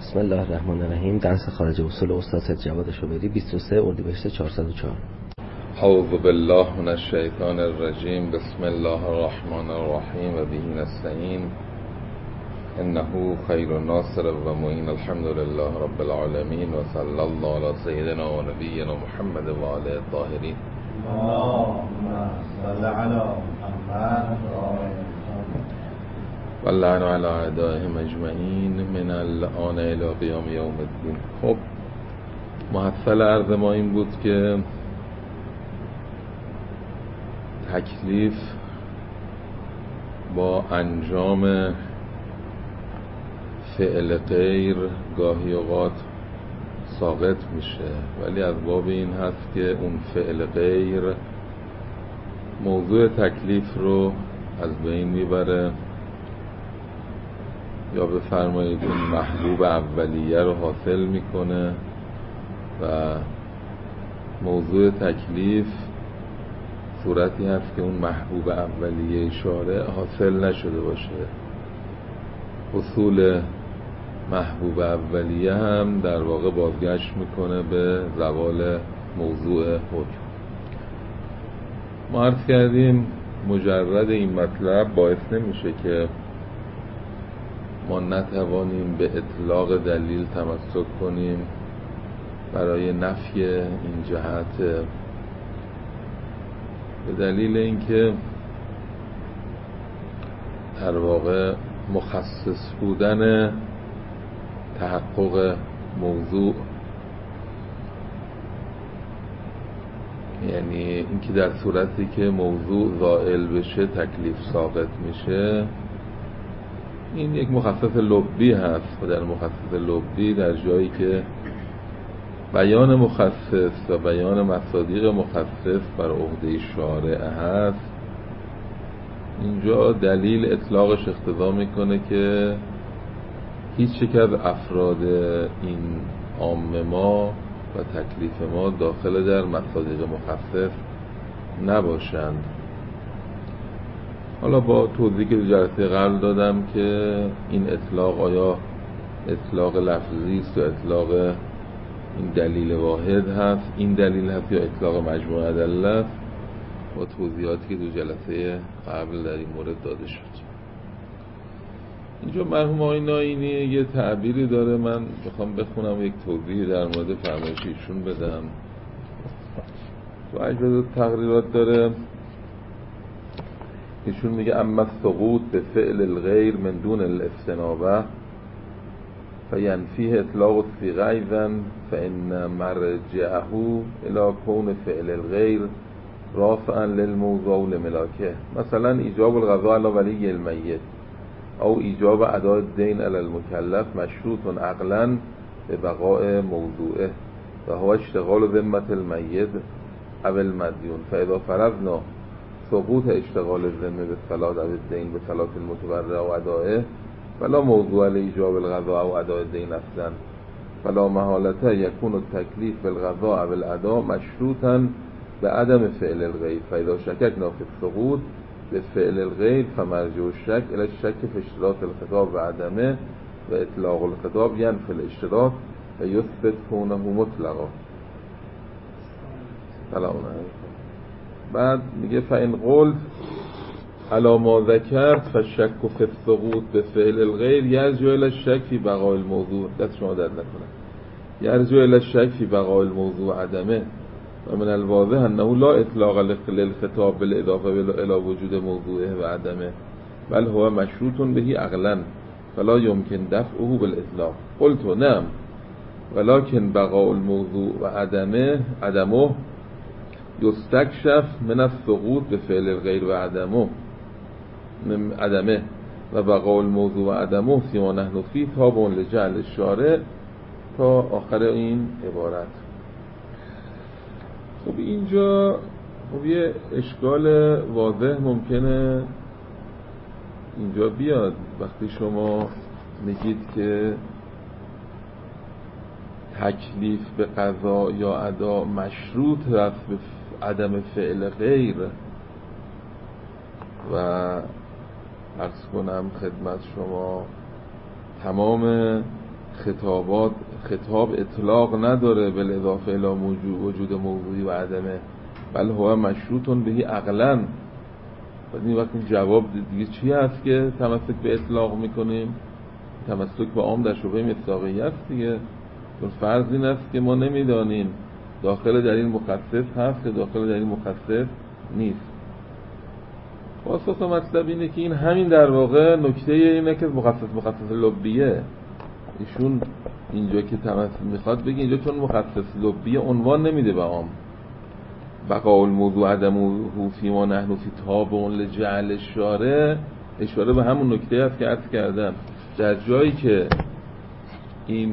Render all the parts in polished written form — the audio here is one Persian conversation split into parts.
بسم الله الرحمن الرحیم. درس خارج اصول استاد سید جواد شوبری 23 اردیبهشت 404. اعوذ بالله من الشیطان الرجیم. بسم الله الرحمن الرحیم و به نستعین انه خیر الناصر و معین. الحمد لله رب العالمین و صلی الله علی سیدنا و نبینا محمد و آله الطاهرین. اللهم صل علی محمد و لعن علی اعدائهم اجمعین من الآن الی قیام یوم الدین. خب محصل عرض ما این بود که تکلیف با انجام فعل غیر گاهی اوقات ساقط میشه، ولی از باب این هست که اون فعل غیر موضوع تکلیف رو از بین میبره، یا بفرمایید اون محبوب اولیه رو حاصل میکنه و موضوع تکلیف صورتی هست که اون محبوب اولیه شارع حاصل نشده باشه. اصول محبوب اولیه هم در واقع بازگشت میکنه به زوال موضوع حکم. ما عرض کردیم مجرد این مطلب باعث نمیشه که ما نتوانیم به اطلاق دلیل تمسک کنیم برای نفی این جهت، به دلیل اینکه در واقع مخصص بودن تحقق موضوع، یعنی اینکه در صورتی که موضوع زائل بشه تکلیف ساقط میشه، این یک مخصص لبی هست و در مخصص لبی در جایی که بیان مخصص و بیان مصادیق مخصص بر عهده شارع هست، اینجا دلیل اطلاقش اقتضا میکنه که هیچ یک از افراد این عام ما و تکلیف ما داخل در مصادیق مخصص نباشند. حالا با توضیحی که جلسه قبل دادم که این اطلاق آیا اطلاق لفظی است یا اطلاق این دلیل واحد هست، این دلیل هست، یا اطلاق مجموعه ادله است، با توضیحاتی که دو جلسه قبل در این مورد داده شد. اینجا مرحوم آقای ناینی یه تعبیری داره، من بخوام بخونم یک توضیحی در مورد فرمایش ایشون بدم. تو اجازه تقریرات داره، ایشون میگه اما السقوط به فعل الغیر من دون الاستنابه فینفیه اطلاق الصیغه ایضا فان مرجعه الى کون فعل الغیر رافعا للموضوع لملاکه، مثلا ایجاب القضاء علی ولی المیت او ایجاب اداء الدین علی المکلف مشروط عقلا به بقاء موضوعه و هو اشتغال ذمة المیت او المدیون، فاذا فرضنا سقوط اشتغال الذمه به صلات او الدین به صلات المتبرع و ادائه فلا موضوع لایجاب القضاء او اداء الدین اصلا، فلا محالته یکون التکلیف بالقضاء او الاداء مشروطا به عدم فعل الغیر، فاذا شککنا فی السقوط به فعل الغیر فمرجع الشک الی الشک فی اشتراط الخطاب و عدمه و اطلاق الخطاب ینفی الاشتراط و یثبت کونه مطلقا. سلام علیکم. بعد میگه فإن قلت علی ما ذکرت فالشک فی السقوط به فعل الغیر یرجع الی الشک فی بقاء الموضوع، دست شما درد نکنه، یرجع الی الشک فی بقاء الموضوع عدمه و من الواضح انه لا اطلاق للخطاب بالاضافه الى وجود موضوعه و عدمه بل هو مشروط به عقلا فلا يمكن دفعه بالاطلاق. قلت نعم ولكن بقاء الموضوع و عدمه یستکشف من السقوط به فعل الغیر و عدمه و بقاء الموضوع و عدمه فيما نحن فيه تابع لجعل الشارع تا آخر این عبارت. خب اینجا یه اشکال واضح ممکنه اینجا بیاد وقتی شما میگید که تکلیف به قضا یا ادا مشروط است به عدم فعل غیر، و عرض کنم خدمت شما تمام خطاب اطلاق نداره بالاضافه الی وجود موضوعی و عدمه، بل هو مشروط بهی عقلاً. بعد این وقت جواب دیگه چی هست که تمسک به اطلاق میکنیم؟ تمسک به عام در شبهه مصداقیت است دیگه. چون فرض این است که ما نمیدانیم داخل دلیل مخصص هست که داخل دلیل مخصص نیست. پاسخ مطلب اینه که این همین در واقع نکته اینه که مخصص لبیه. ایشون اینجا که تمسک میخواد بگه اینجا چون مخصص لبیه عنوان نمیده به عام. بقاء الموضوع عدمه فیما نحن فی تابع لجعل الشارع، اشاره به همون نکته است که عرض کردم. در جایی که این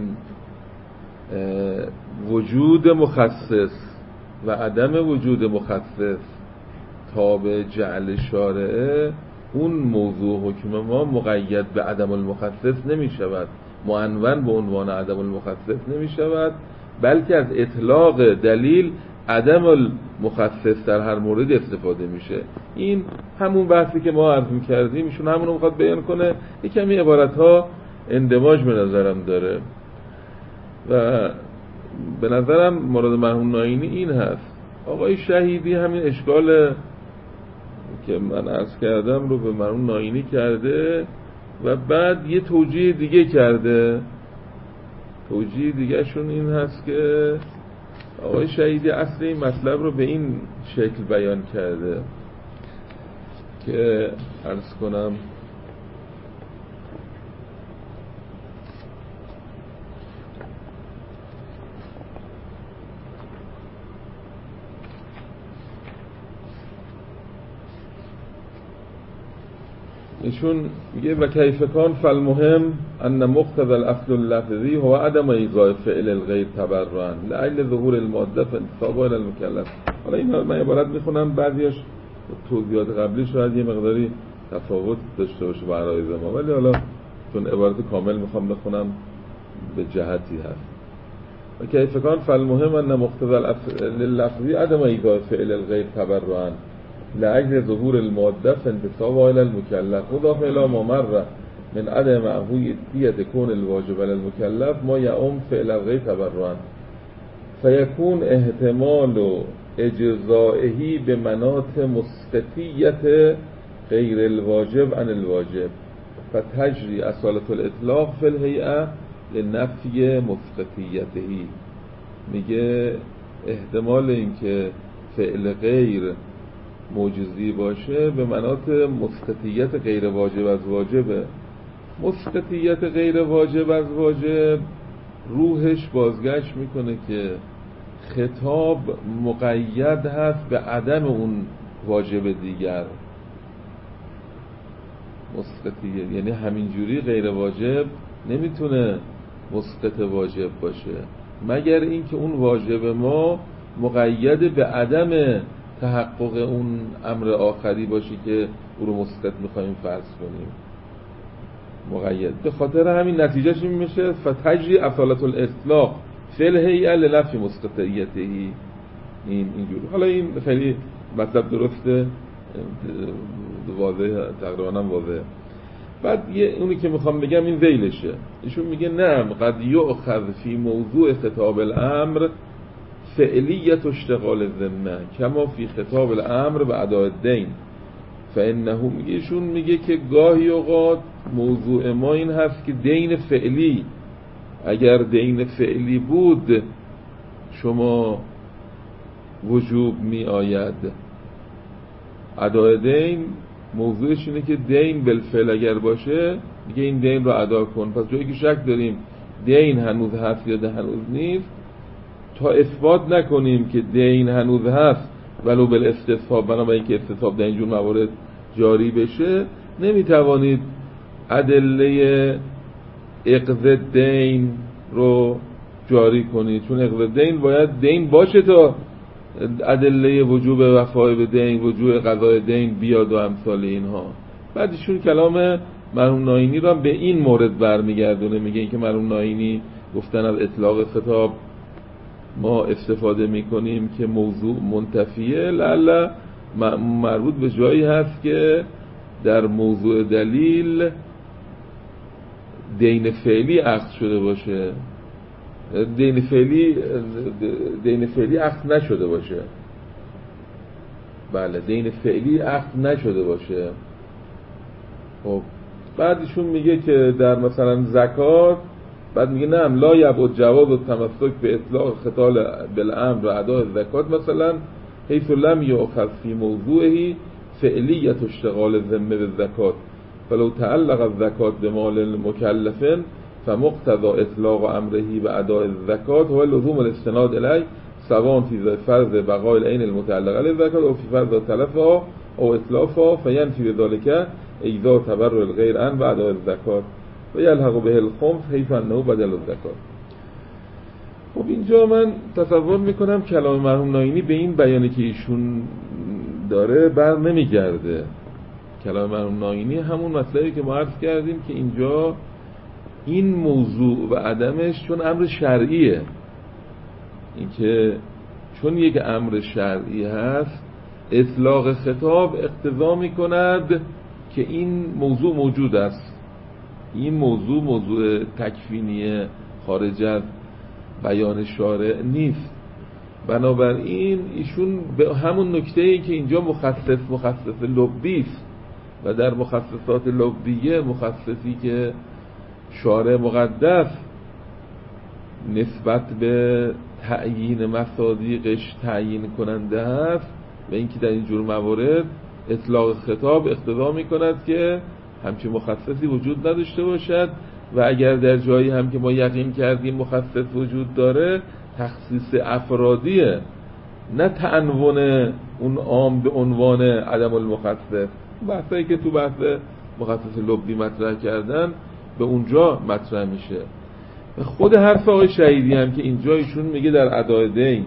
وجود مخصص و عدم وجود مخصص تابع جعل شارعه، اون موضوع حکم ما مقید به عدم المخصص نمی شود، معنون به عنوان عدم المخصص نمی شود، بلکه از اطلاق دلیل عدم المخصص در هر مورد استفاده میشه. این همون بحثی که ما عرض می‌کردیم، ایشون همون رو میخواد بیان کنه. یک کمی عبارت‌ها اندماج به نظرم داره و به نظرم مراد مرحوم ناینی این هست. آقای شهیدی همین اشکال که من عرض کردم رو به مرحوم ناینی کرده و بعد یه توجیه دیگه کرده. توجیه دیگه شون این هست که آقای شهیدی اصل این مطلب رو به این شکل بیان کرده که عرض کنم ایشون میگه و کیف کان فالمهم ان مقتضى الاصل اللفظی هو عدم ایقاع فعل الغیر تبرعا لعل ظهور الماده فانتصاب الى المکلف. حالا این من عبارت میخونم، بعضیش توضیحات قبلی شاید یه مقداری تفاوت داشته باشه با عرایض ما، ولی حالا چون عبارت کامل میخوام بخونم به جهتی هست. و کیف کان فالمهم ان مقتضى الاصل اللفظی عدم ایقاع فعل الغیر تبرعا لعجل ظهور الماده فانتصاب الى المكلف مضاف الى ما مر من عدم معهودیت کون الواجب على المكلف ما يعم فعل الغیر تبرعا فيكون احتمال اجزائه بمناط مسقطیت غیر الواجب عن الواجب فتجری اصالة الاطلاق فی الهیئه لنفی مسقطیته. میگه احتمال این که فعل غیر موجزی باشه به مناط مسقطیت غیر واجب از واجبه. مسقطیت غیر واجب از واجب روحش بازگشت میکنه که خطاب مقید هست به عدم اون واجب دیگر. مسقطیت یعنی همینجوری غیر واجب نمیتونه مسقط واجب باشه مگر اینکه اون واجب ما مقید به عدم تحقق اون امر آخری باشه که او رو مسقط میخواییم فرض کنیم. مقید به خاطر همین نتیجهش این میشه فتجری اصالة الاطلاق فی الهیئه لنفی مسقطیته. اینجوری. حالا این خیلی مطلب درسته، واضحه، تقریبا هم واضحه. بعد اونی که میخوام بگم این ذیلشه. ایشون میگه نه قد یؤخذ فی موضوع خطاب الامر فعلیت اشتغال الذمه کما فی خطاب الامر و اداء الدین فانه. ایشون میگه که گاهی اوقات موضوع ما این هست که دین فعلی، اگر دین فعلی بود شما وجوب می آید. اداء دین موضوعش اینه که دین بالفعل اگر باشه میگه این دین رو ادا کن. پس جایی که شک داریم دین هنوز هست یا هنوز نیست، تا اثبات نکنیم که دین هنوز هست ولو بالاستصحاب، بنابراین که استصحاب در اینجور موارد جاری بشه، نمیتوانید ادله اقضاء دین رو جاری کنید، چون اقضاء دین باید دین باشه تا ادله وجوب وفای به دین، وجوب قضای دین بیاد و امثال اینها. بعد ایشون کلام مرحوم ناینی رو هم به این مورد برمیگردونه. میگه این که مرحوم ناینی گفتن از اطلاق خطاب ما استفاده میکنیم که موضوع منتفیه، لعل مربوط به جایی هست که در موضوع دلیل دین فعلی اخذ شده باشه، دین فعلی اخذ نشده باشه. بله، دین فعلی اخذ نشده باشه. خب بعدشون میگه که در مثلا زکات، بعد میگه نه لا یبعد جواز و تمسک به اطلاق خطال بالامر و اداء زکات مثلا حیث لم یؤخذ فی موضوعه فعلیت اشتغال الذمه بالزکات فلو تعلق الزکات بمال مکلف فمقتضى اطلاق امره و اداء الزکات هو لزوم الاستناد الیه سواء فی فرض بقاء العین المتعلقه بالزکات او فی فرض تلفها او اتلافها فینفی بذلك ایذا تبرع الغیر عن و اداء الزکات و یلحق به الخمس حیث انه بدل الزکات. خب اینجا من تصور میکنم کلام مرحوم ناینی به این بیانی که ایشون داره بر نمیگرده. کلام مرحوم ناینی همون مسئله که ما عرض کردیم که اینجا این موضوع و عدمش چون امر شرعیه، این که چون یک امر شرعی هست اطلاق خطاب اقتضا میکند که این موضوع موجود است. این موضوع تکوینی خارج از بیان شارع نیست. بنابراین ایشون به همون نکته‌ای که اینجا مخصص لبی است و در مخصصات لبیه مخصصی که شارع مقدس نسبت به تعیین مصادیقش تعیین کننده است و اینکه در اینجور موارد اطلاق خطاب اقتضا می‌کند که همچین مخصصی وجود نداشته باشد و اگر در جایی هم که ما یقین کردیم مخصص وجود داره تخصیص افرادیه، نه تعنون اون عام به عنوان عدم المخصص. بحثایی که تو بحث مخصص لبی مطرح کردن به اونجا مطرح میشه. خود حرف آقای شهیدی هم که اینجا ایشون میگه در ادای دین،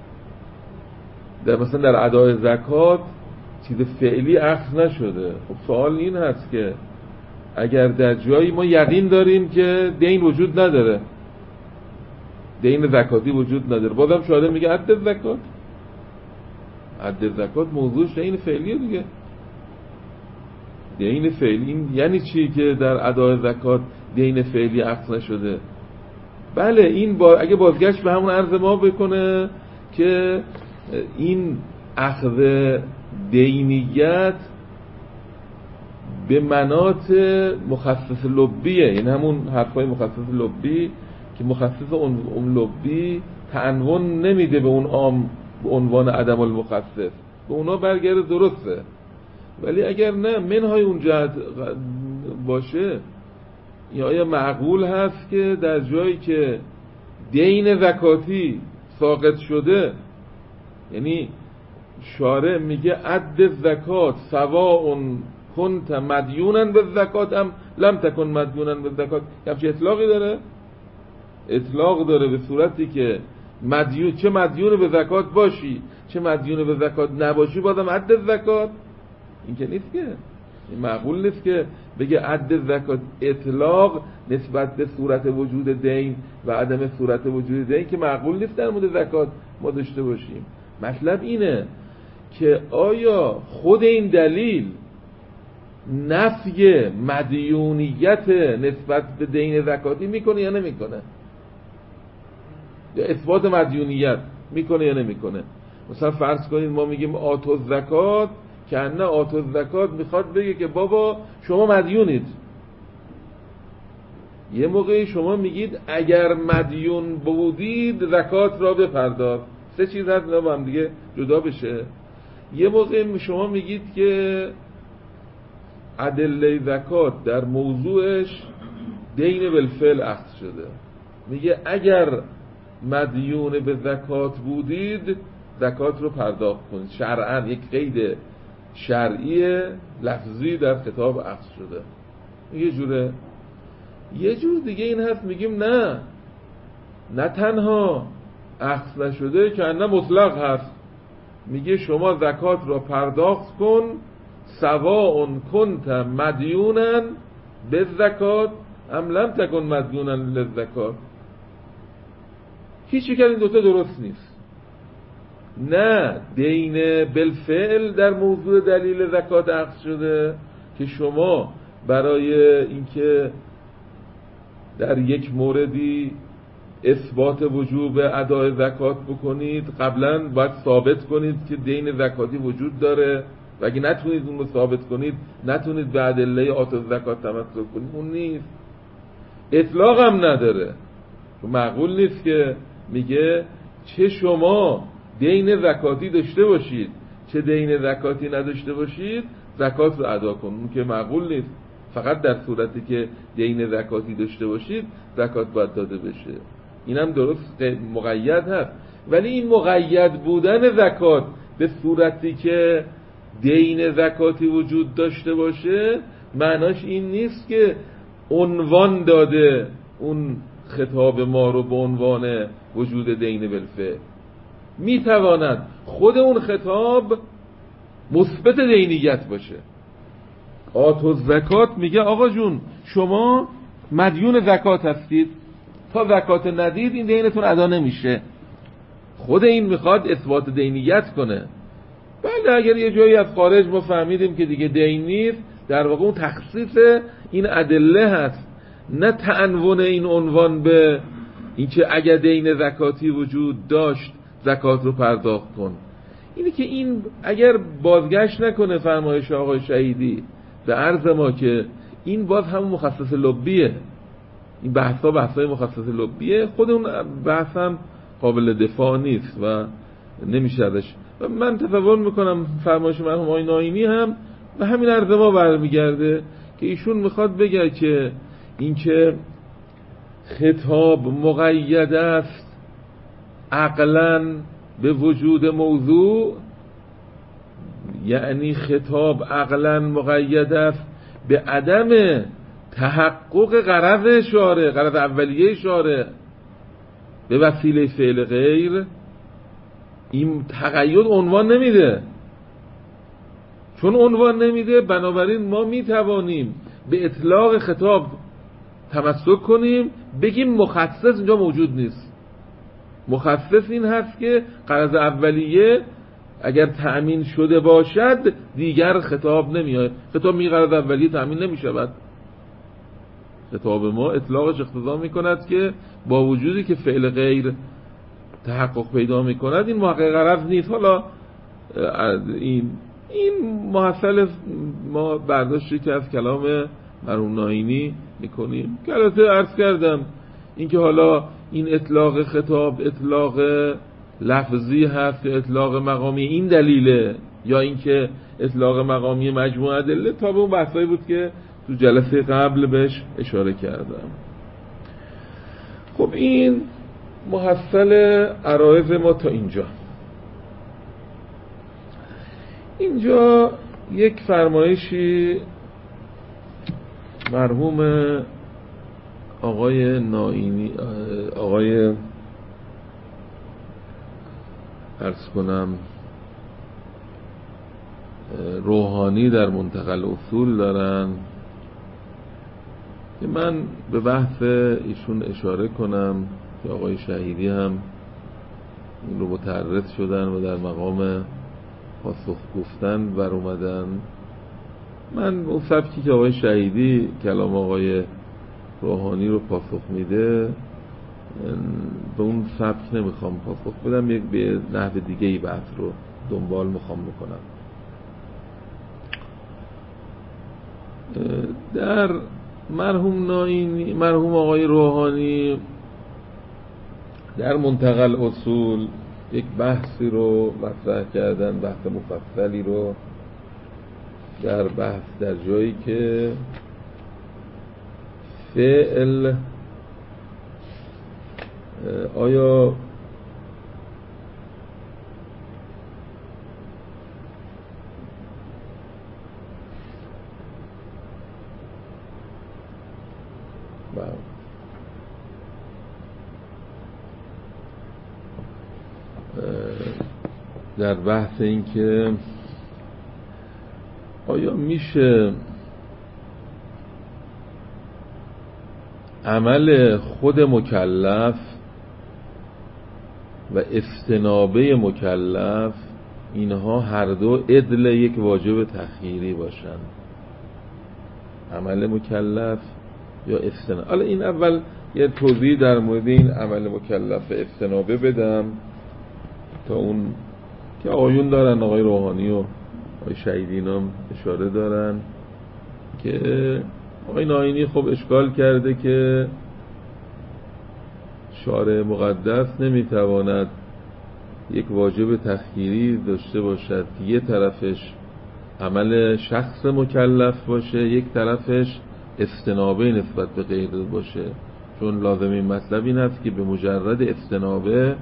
در مثلا در ادای زکات چیز فعلی اخذ نشده. خب سوال این هست که اگر در جایی ما یقین داریم که دین وجود نداره، دین زکاتی وجود نداره، بازم شاهده میگه عد زکات، عد زکات موضوعش دین فعلیه دیگه. دین فعلی یعنی چی که در ادای زکات دین فعلی اخذ نشده؟ بله این اگه بازگشت به همون عرض ما بکنه که این اخذ دینیت به مناط مخصص لبیه، یعنی همون حرفای مخصص لبی که مخصص اون لبی تعنون نمیده به اون عام به عنوان عدم المخصص، به اونا برگرده درسته. ولی اگر نه منهای اون جهت باشه، یا آیا معقول هست که در جایی که دین زکاتی ساقط شده، یعنی شارع میگه عد زکات سواء کنت مدیونا به زکات ام لم تکن مدیونا به زکات، همچه اطلاقی داره؟ اطلاق داره به صورتی که مدیون، چه مدیون به زکات باشی چه مدیون به زکات نباشی بازم عد زکات. این که نیست، که این معقول نیست که بگه عد زکات اطلاق نسبت به صورت وجود دین و عدم صورت وجود دین، که معقول نیست در مورد زکات ما داشته باشیم. مطلب اینه که آیا خود این دلیل نفی مدیونیت نسبت به دین زکاتی میکنه یا نمیکنه، یا اثبات مدیونیت میکنه یا نمیکنه؟ مثلا فرض کنید ما میگیم آتو زکات، که نه آتو زکات میخواد بگه که بابا شما مدیونید. یه موقعی شما میگید اگر مدیون بودید زکات را بپرداز، سه چیز هست اینا با هم دیگه جدا بشه. یه موقع شما میگید که ادله زکات در موضوعش دین بالفعل اخذ شده، میگه اگر مدیون به زکات بودید زکات رو پرداخت کنید. شرعاً یک قید شرعی لفظی در خطاب اخذ شده. یه جوره. یه جور دیگه این هست میگیم نه تنها اخذ نشده که نه مطلق هست، میگه شما زکات را پرداخت کن سواء کنت مدیونا به زکات ام لم تکن مدیونا للزکات. هیچ یک از این دوتا درست نیست. نه دین بالفعل در موضوع دلیل زکات اخذ شده که شما برای اینکه در یک موردی اثبات وجوب ادای زکات بکنید، قبلا باید ثابت کنید که دین زکاتی وجود داره و اگه نتونید اون رو ثابت کنید نتونید به ادله آت زکات تمسک کنید. اون نیست، اطلاق هم نداره. معقول نیست که میگه چه شما دین زکاتی داشته باشید چه دین زکاتی نداشته باشید زکات رو ادا کن. اون که معقول نیست. فقط در صورتی که دین زکاتی داشته باشید زکات باید داده بشه. اینم درست مقید هست، ولی این مقید بودن زکات به صورتی که دین زکاتی وجود داشته باشه معناش این نیست که عنوان داده اون خطاب ما رو به عنوان وجود دین بالفعل. میتواند خود اون خطاب مثبت دینیت باشه. آتو زکات میگه آقا جون شما مدیون زکات هستید، تا زکات ندید این دینتون ادا نمیشه. خود این میخواد اثبات دینیت کنه. بله اگر یه جایی از خارج ما فهمیدیم که دیگه دین نیست، در واقع اون تخصیص این ادله هست، نه تعنون این عنوان به اینکه اگر دین زکاتی وجود داشت زکات رو پرداخت کن. اینه که این اگر بازگشت نکنه فرمایش آقای شهیدی به عرض ما که این باز همون مخصص لبیه، این بحثای مخصص لبیه، خود اون بحث هم قابل دفاع نیست و نمیشه ازش. و من تصور میکنم فرمایش مرحوم آقای ناینی هم به همین عرض ما برمیگرده که ایشون میخواد بگه که این که خطاب مقید است عقلاً به وجود موضوع، یعنی خطاب عقلاً مقید است به عدم تحقق غرض شارع، غرض اولیه شارع به وسیله فعل غیر. این تقید عنوان نمیده، چون عنوان نمیده بنابراین ما میتوانیم به اطلاق خطاب تمسک کنیم، بگیم مخصص اینجا موجود نیست. مخصص این هست که غرض اولیه اگر تأمین شده باشد دیگر خطاب نمیاد. خطاب می غرض اولیه تأمین نمیشود. خطاب ما اطلاقش اقتضا میکند که با وجودی که فعل غیر تحقق پیدا میکند این محقق غرض نیست. حالا این محصل ما برداشتی که از کلام مرحوم ناینی میکنیم که البته عرض کردم این که حالا این اطلاق خطاب اطلاق لفظی هست یا اطلاق مقامی این دلیله یا اینکه اطلاق مقامی مجموعه ادله تا به اون بحثایی بود که تو جلسه قبل بهش اشاره کردم. خب این محصل عرایض ما تا اینجا یک فرمایشی مرحوم آقای ناینی آقای عرض کنم روحانی در منتقى الاصول دارن که من به بحث ایشون اشاره کنم که آقای شهیدی هم این رو متعرض شدن و در مقام پاسخ گفتن بر اومدن. من اون سبکی که آقای شهیدی کلام آقای روحانی رو پاسخ میده به اون سبک نمیخوام پاسخ بدم، یک به نحو دیگه ای بحث رو دنبال میخوام بکنم. در مرحوم آقای روحانی در منتقى الاصول یک بحثی رو مطرح کردن، بحث مفصلی رو در جایی که فعل آیا در بحث این که آیا میشه عمل خود مکلف و استنابه مکلف اینها هر دو عدل یک واجب تخییری باشن. عمل مکلف یا استنابه. حالا این اول یه توضیح در مورد این عمل مکلف استنابه بدم تا اون که آقایون دارن، آقای روحانی و آقای شهیدین هم اشاره دارن که آقای ناینی خب اشکال کرده که شارع مقدس نمیتواند یک واجب تخییری داشته باشد که یه طرفش عمل شخص مکلف باشه، یک طرفش استنابه نسبت به غیر باشه، چون لازم این مطلب این هست که به مجرد استنابه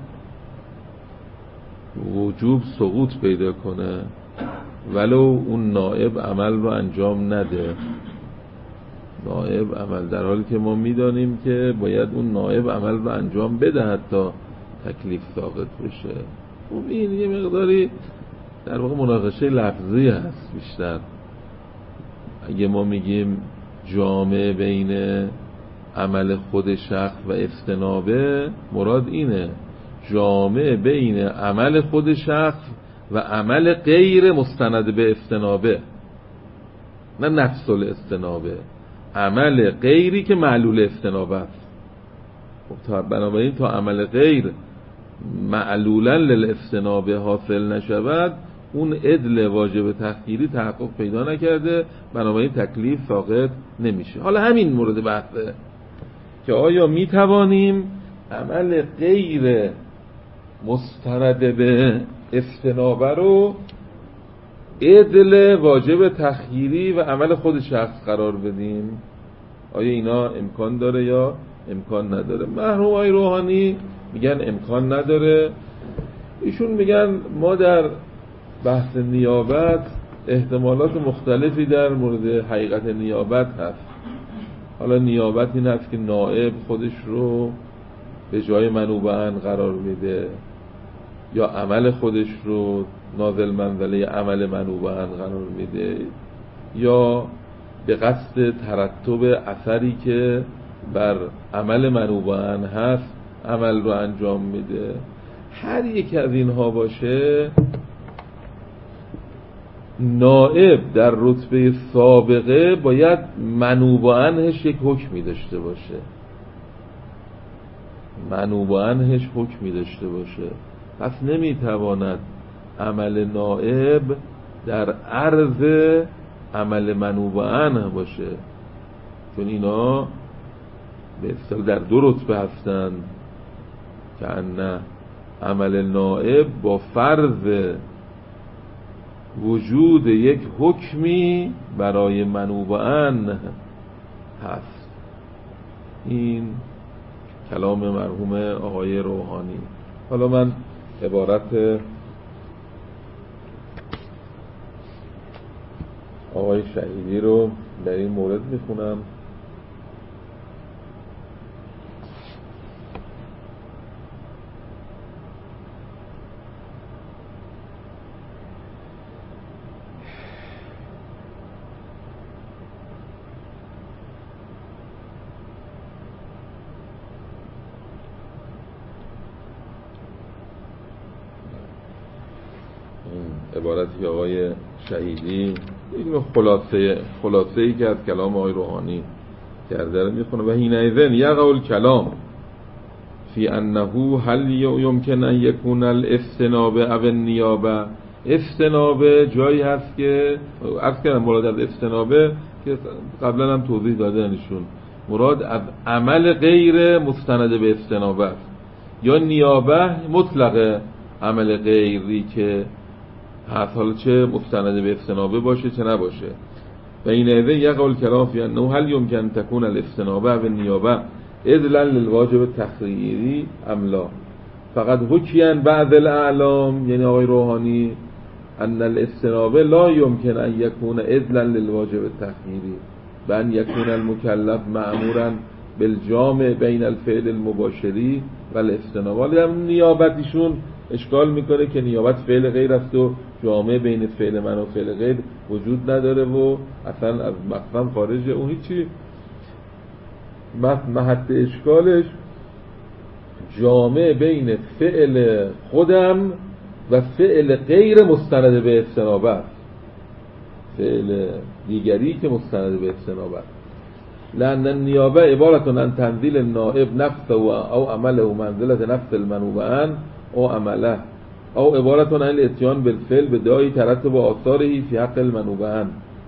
وجوب سقوط پیدا کنه ولو اون نائب عمل رو انجام نده. نائب عمل، در حالی که ما میدانیم که باید اون نائب عمل رو انجام بده حتی تکلیف ساقط بشه. خب این یه مقداری در واقع مناقشه لفظی هست بیشتر. اگه ما میگیم جامع بین عمل خود شخص و استنابه، مراد اینه جامع بین عمل خود شخص و عمل غیر مستند به استنابه، نه نفس الاستنابه، عمل غیری که معلول استنابه است. خب بنابراین تا عمل غیر معلولا للاستنابه حاصل نشود، اون عدل واجب تخییری تحقق پیدا نکرده، بنابراین تکلیف ساقط نمیشه. حالا همین مورد بحثه که آیا میتوانیم عمل غیر مستند به استنابه رو عدل واجب تخییری و عمل خود شخص قرار بدیم؟ آیا اینا امکان داره یا امکان نداره؟ مرحوم آقای روحانی میگن امکان نداره. ایشون میگن ما در بحث نیابت احتمالات مختلفی در مورد حقیقت نیابت هست. حالا نیابت این هست که نائب خودش رو به جای منوبه‌اً قرار میده، یا عمل خودش رو نازل منزله عمل منوبه‌اً قرار میده، یا به قصد ترتب اثری که بر عمل منوبه‌اً هست عمل رو انجام میده. هر یک از اینها باشه، نائب در رتبه سابقه باید منوبه‌اًش یک حکمی داشته باشه، منوبه‌اًش حکمی داشته باشه. پس نمیتواند عمل نائب در عرض عمل منوبه‌اً باشه، چون اینا به اصطلاح در دو رتبه هستند که ان عمل نائب با فرض وجود یک حکمی برای منوبه‌اً هست. این کلام مرحوم آقای روحانی. حالا من عبارت آقای شهیدی رو در این مورد میخونم. عبارتی آقای شهیدی این خلاصه ای که از کلام آقای روحانی کرده رو میخونه. و حینئذ یقع الکلام فی انه هل یمکن ان یکون الاستنابه او النیابه. استنابه جایی هست که عرض کردم مراد از استنابه که قبلا هم توضیح داده نشون، مراد از عمل غیر مستند به استنابه است، یا نیابه مطلق عمل غیری که هست، حالا چه مستند به استنابه باشه چه نباشه. و این ایده یقع الکلام فی انه هل یمکن تکون الاستنابه و النیابه عدلا للواجب تخییری ام لا. فقط حکیاً بعد الاعلام، یعنی آقای روحانی، ان الاستنابه لا یمکن ان یکون عدلا للواجب تخییری و ان یکون المکلف مأمورا بالجامع بین الفعل المباشری و الاستنابه. نیابتیشون اشکال میکنه که نیابت فعل غیر است و جامعه بین فعل من و فعل غیر وجود نداره و اصلا از مقصد خارجه. اون هیچی، محط اشکالش جامعه بین فعل خودم و فعل غیر مستند به استنابه است، فعل دیگری که مستند به استنابه است. لأن النيابة عبارة عن تنزيل النائب نفسه أو عمله منزلة نفس المنوبان أو عمله، أو عبارة عن الاتيان بالفعل بداعي ترتب آثاره في حق المنوبان.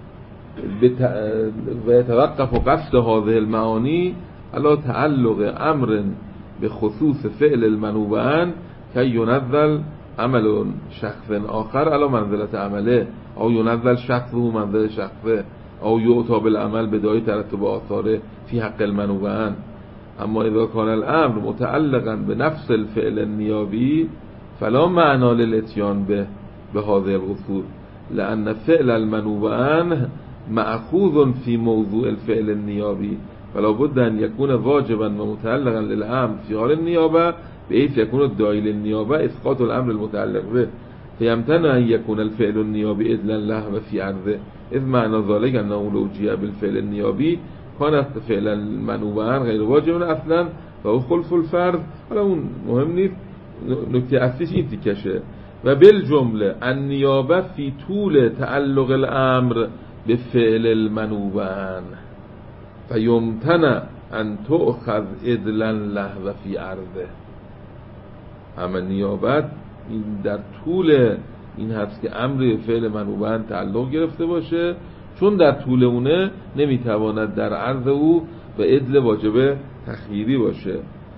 ويتوقف قصد هذه المعاني على تعلق أمر بخصوص فعل المنوبان كي ينزل عمل شخص آخر على منزلة عمله، أو ينزل شخصه منزل شخصه، أو يؤتى بالعمل بداعي ترتب آثاره في حق المنوبان. أما إذا كان الأمر متعلقا بنفس الفعل النيابي فلا معنى للاتيان بهذه الأصول، لأن فعل المنوبان مأخوذ في موضوع الفعل النيابي، فلا بد أن يكون واجبا ومتعلقا للأمر في حال النيابة بحيث يكون الداعي للنيابة إسقاط الأمر المتعلق به، فيمتنع أن يكون الفعل النيابي إذلا له في عرضه، إذ معنى ذلك أنه لو جاء بالفعل النيابي كانت فعل المنوبان غير واجب أصلا فهو خلف الفرض. حالا اون مهم نیست، نکته اصلیش این تیکشه. و بالجمله النیابه فی طول تعلق الامر به فعل المنوبان فیمتنع ان تؤخذ عدلا له و فی عرضه. اما نیابت این در طول این هست که امر فعل منوبان تعلق گرفته باشه، چون در طول اونه نمیتواند در عرض او و عدل واجب تخییری باشه.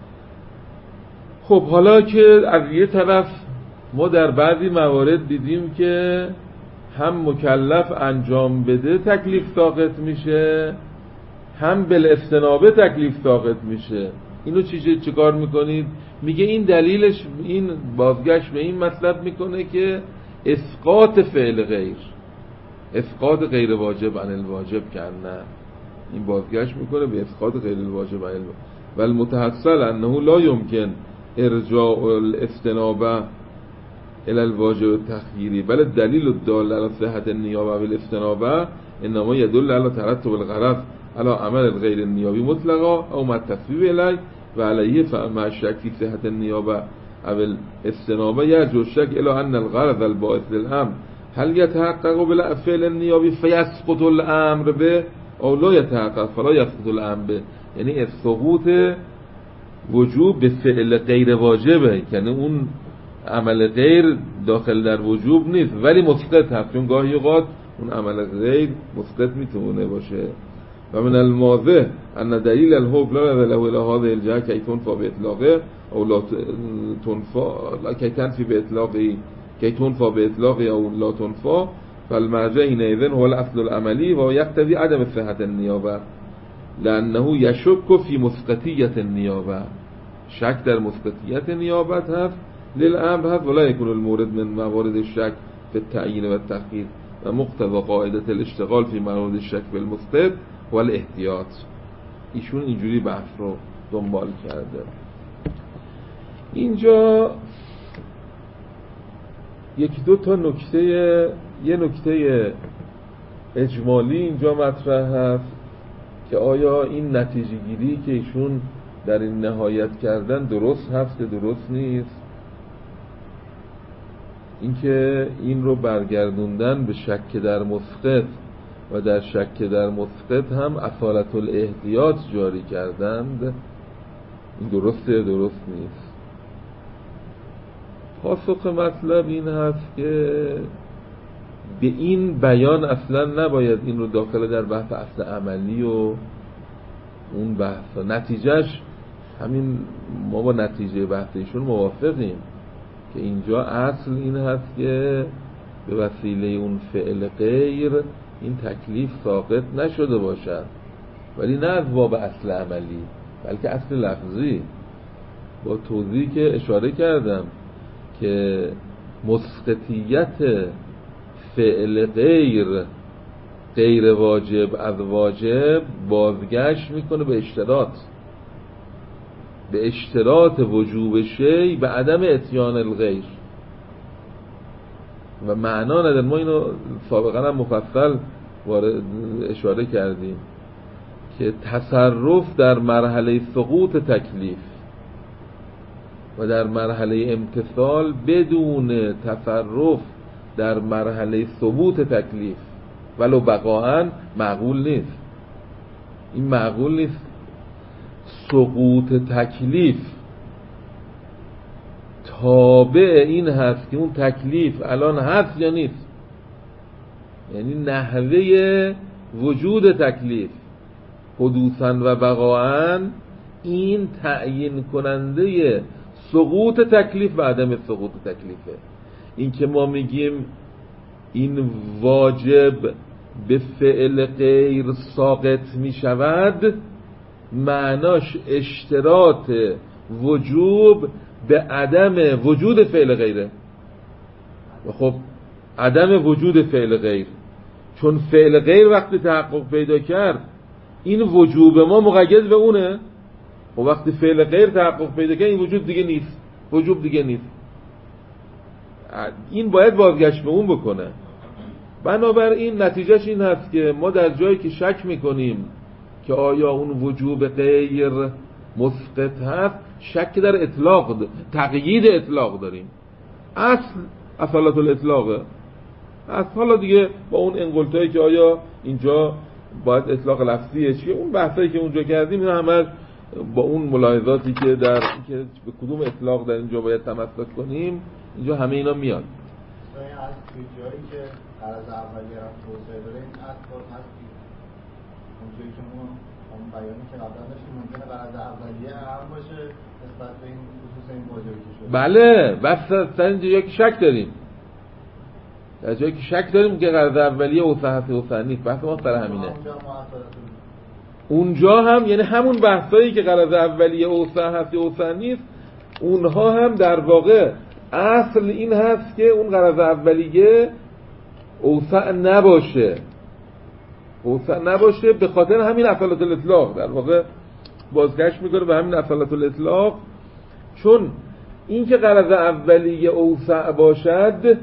خب حالا که از یه طرف ما در بعضی موارد دیدیم که هم مکلف انجام بده تکلیف ساقط میشه، هم بالاستنابه تکلیف ساقط میشه. اینو چیکار میکنید؟ میگه این دلیلش، این بازگشت به این مطلب میکنه که اسقاط فعل غیر، اسقاط غیر واجب عن الواجب کنه، این بازگشت میکنه به اسقاط غیر الواجب عن الواجب. و المتحصل انه لا يمكن ارجاع الاستنابه الى الواجب التخییری، بل الدلیل الدال على صحة النیابه بالاستنابه انما يدل على ترتب الغرض على عمل غیر النیابی مطلقا او مع التصویب الیه و علیه فمع الشک فی صحة النیابه او الاستنابه یرجع الشک الى ان الغرض الباعث للامر هل يتحقق بالفعل النیابی فیسقط الامر به او لا يتحقق فلا يسقط الامر به. یعنی سقوط وجوب به فعل غیر واجبه، یعنی اون عمل غیر داخل در وجوب نیست ولی مسقط هست، چون گاهی اوقات اون عمل غیر مسقط میتونه باشه. و من الماضح ان دلیل الحکم لا له الا هذه الجهه کی تنفى باطلاقه او لا تنفى کی تنفی باطلاقه کی تنفى باطلاقه او لا تنفى فالمرجع حينئذ هو الاصل العملی و یقتضی عدم صحة النیابه لانه یشک فی مسقطیة النیابه، شک در مسقطیت نیابت هست للامر هست ولا يكون المورد من موارد الشك في التعیین و التخییر و مقتضى قاعده الاشتغال في موارد الشك بالمسقط و الاحتیاط. ایشون اینجوری بحث رو دنبال کرده. اینجا یکی دو تا نکته، یه نکته اجمالی اینجا مطرح هست که آیا این نتیجه گیری که ایشون در این نهایت کردن درست هست یا درست نیست. اینکه این رو برگردوندن به شک در مسقط و در شک در مسقط هم اصالت الاحتیاط جاری کردند، این درسته درست نیست. پاسخ مطلب این هست که به این بیان اصلا نباید این رو داخل در بحث اصل عملی و اون بحث نتیجهش همین. ما با نتیجه بحث ایشون موافقیم که اینجا اصل این هست که به وسیله اون فعل غیر این تکلیف ساقط نشده باشد، ولی نه از باب اصل عملی بلکه اصل لفظی. با توضیح که اشاره کردم که مسقطیت فعل غیر واجب از واجب بازگشت میکنه به اشتراط وجوب شی به عدم اتیان الغیر و معنا نداره. ما اینو سابقا هم مفصل اشاره کردیم که تصرف در مرحله سقوط تکلیف و در مرحله امتثال بدون تصرف در مرحله ثبوت تکلیف ولو بقاعاً معقول نیست. این معقول نیست سقوط تکلیف تابع این هست که اون تکلیف الان هست یا نیست. یعنی نحوه وجود تکلیف حدوثاً و بقاءً این تعیین کننده سقوط تکلیف و عدم سقوط تکلیفه. این که ما میگیم این واجب به فعل غیر ساقط میشود، معناش اشتراط وجوب به عدم وجود فعل غیره. و خب عدم وجود فعل غیر، چون فعل غیر وقتی تحقق پیدا کرد این وجوب ما مقید به اونه، و وقتی فعل غیر تحقق پیدا کرد این وجود دیگه نیست، وجوب دیگه نیست. این باید بازگشت به اون بکنه. بنابراین نتیجهش این هست که ما در جایی که شک میکنیم که آیا اون وجوب غیر مسقط هست، شک در اطلاق تقیید اطلاق داریم. اصالت الاطلاقه. حالا دیگه با اون انقلتایی که آیا اینجا باید اطلاق لفظیه چیه، اون بحثایی که اونجا کردیم اینا همه با اون ملاحظاتی که در که به کدوم اطلاق در اینجا باید تمسک کنیم، اینجا همه اینا میاد. از جایی که غرض اولیه را توسعه داره این اصل هست اونجایی که اون بیانی که قبلا داشتیم ممکنه غرض اولیه هم باشه نسبت به این خصوص این واجبی که شده. بله، بس در اینجا که شک داریم، در جایی که شک داریم که غرض اولیه اوسع هست اوسع نیست، بحث ما سر همینه. اونجا هم یعنی همون بحثایی که غرض اولیه اوسع هست اوسع نیست، اونها هم در واقع اصل این هست که اون غرض اولیه اوسع نباشه، اوسع نباشه به خاطر همین اصالت الاطلاق. در واقع بازگشت میکنه به همین اصالت الاطلاق، چون این که غرض اولیه اوسع باشد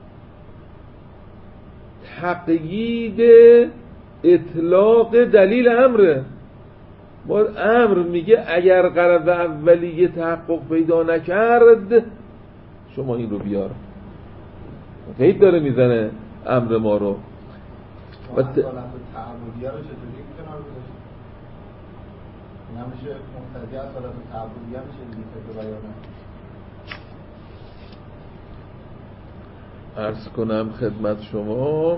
تقیید اطلاق دلیل امره. ما امر میگه اگر غرض اولیه تحقق پیدا نکرد شما این رو بیار، قید داره میزنه امر ما رو. و اصالت تعبدیه رو چطوری کنار گذاشت؟ نمیشه مقتضی اصالت تعبدیه میشه دیگه طبق بیانه. عرض کنم خدمت شما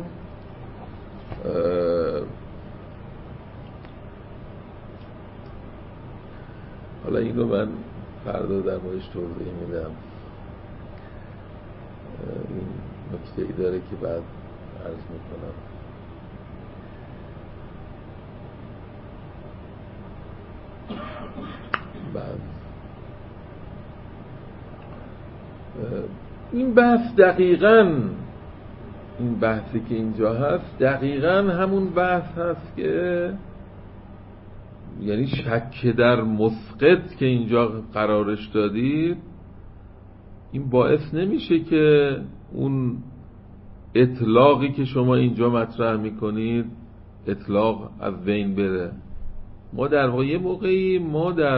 حالا این رو من فردا در موردش توضیح میدم. این نکته ای داره که بعد عرض میکنم. بعد این بحث دقیقاً این بحثی که اینجا هست دقیقاً همون بحث هست که یعنی شک در مسقط که اینجا قرارش دادید، این باعث نمیشه که اون اطلاقی که شما اینجا مطرح میکنید اطلاق از بین بره. ما در واقع یه موقعی ما در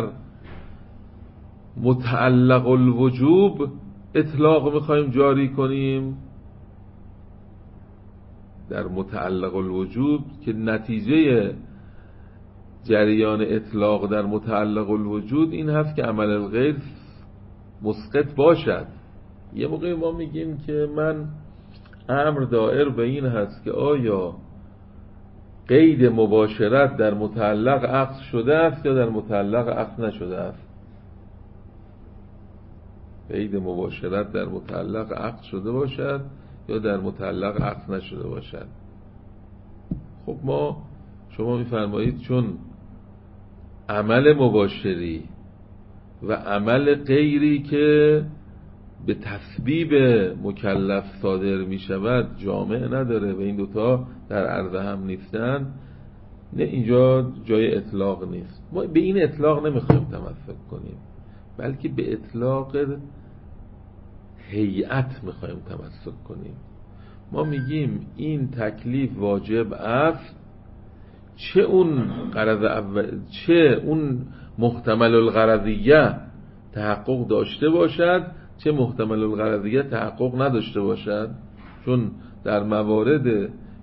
متعلق الوجوب اطلاق میخوایم جاری کنیم، در متعلق الوجوب که نتیجه جریان اطلاق در متعلق الوجود این هست که عمل الغیر مسقط باشد. یه موقعی ما میگیم که من امر دائر به این هست که آیا قید مباشرت در متعلق عقد شده است یا در متعلق عقد نشده است. قید مباشرت در متعلق عقد شده باشد یا در متعلق عقد نشده باشد. خب شما میفرمایید چون عمل مباشری و عمل غیری که به تسبیب مکلف صادر می شود جامع نداره و این دوتا در عرض هم نیستن، نه اینجا جای اطلاق نیست. ما به این اطلاق نمیخوایم تمسک کنیم، بلکه به اطلاق هیئت میخوایم تمسک کنیم. ما میگیم این تکلیف واجب است، چه اون محتمل الغرضیه تحقق داشته باشد چه محتمل الغرضیه تحقق نداشته باشد. چون در موارد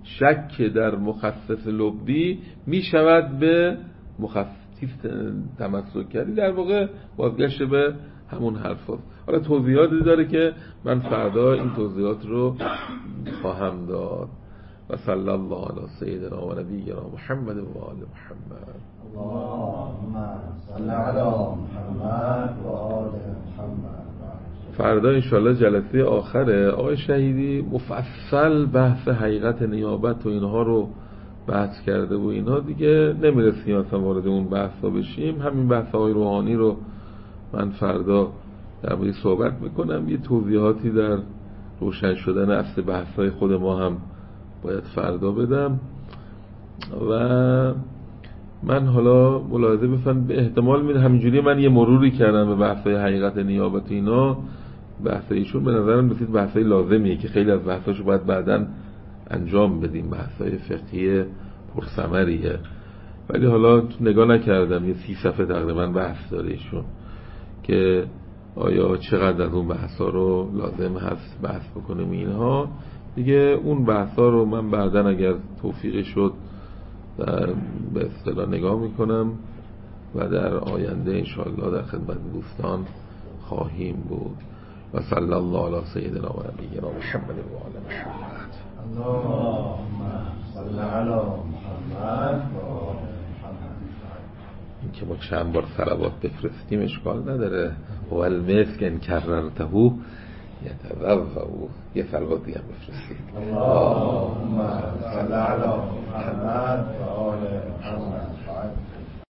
شک در مخصص لبی می شود به مخصص تمسک کردی، در واقع بازگشت به همون حرف هست. حالا توضیحاتی داره که من فردا این توضیحات رو خواهم داد. و صلی الله علی سیدنا و نبینا محمد و آل محمد. اللهم صل علی محمد و آل محمد. فردا انشالله جلسه آخره. آقای شهیدی مفصل بحث حقیقت نیابت و اینها رو بحث کرده و اینها دیگه نمیرسیم اصلا وارد اون بحثا بشیم. همین بحث‌های روحانی رو من فردا در موردش صحبت میکنم. یه توضیحاتی در روشن شدن اصل بحث‌های خود ما هم باید فردا بدم. و من حالا ملاحظه بفرمایید، به احتمال میره همینجوری من یه مروری کردم به بحث‌های حقیقت نیابت اینا. بحث ایشون به نظرم رسید بحث‌های لازمیه که خیلی از بحثاشو باید بعداً انجام بدیم، بحث‌های فقهی پرثمریه، ولی حالا نگاه نکردم. یه 30 صفحه تقریبا بحث داره ایشون که آیا چقدر از اون بحثا رو لازم هست بحث بکنیم اینها دیگه. اون بحثا رو من بعداً اگر توفیقی شد به اصطلاح نگاه میکنم و در آینده انشاءالله در خدمت دوستان خواهیم بود. و صلی الله علی سیدنا و نبینا محمد و آل محمد. اللهم صل علی محمد و آل محمد. این که ما چند بار صلوات بفرستیم اشکال نداره. و المسک ان کررته یتذوب. یه صلوات دیگه بفرستید. اللهم صل علی محمد و آل محمد.